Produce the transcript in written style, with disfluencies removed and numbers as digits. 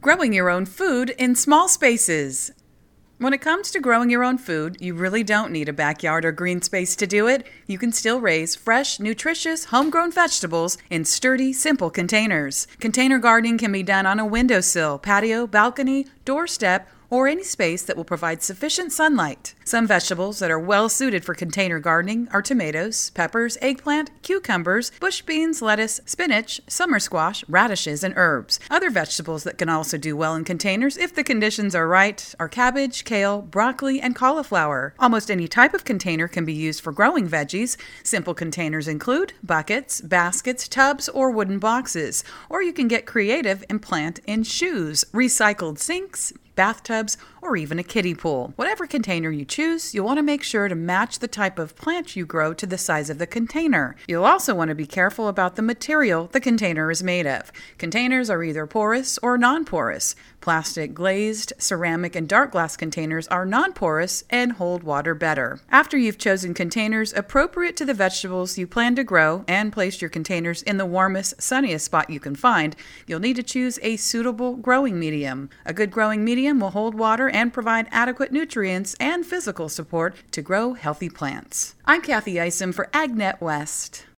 Growing your own food in small spaces. When it comes to growing your own food, you really don't need a backyard or green space to do it. You can still raise fresh, nutritious, homegrown vegetables in sturdy, simple containers. Container gardening can be done on a windowsill, patio, balcony, doorstep, or any space that will provide sufficient sunlight. Some vegetables that are well suited for container gardening are tomatoes, peppers, eggplant, cucumbers, bush beans, lettuce, spinach, summer squash, radishes, and herbs. Other vegetables that can also do well in containers, if the conditions are right, are cabbage, kale, broccoli, and cauliflower. Almost any type of container can be used for growing veggies. Simple containers include buckets, baskets, tubs, or wooden boxes. Or you can get creative and plant in shoes, recycled sinks, bathtubs, or even a kiddie pool. Whatever container you choose, you'll want to make sure to match the type of plant you grow to the size of the container. You'll also want to be careful about the material the container is made of. Containers are either porous or non-porous. Plastic, glazed, ceramic, and dark glass containers are non-porous and hold water better. After you've chosen containers appropriate to the vegetables you plan to grow and placed your containers in the warmest, sunniest spot you can find, you'll need to choose a suitable growing medium. A good growing medium will hold water and provide adequate nutrients and physical support to grow healthy plants. I'm Kathy Isom for AgNet West.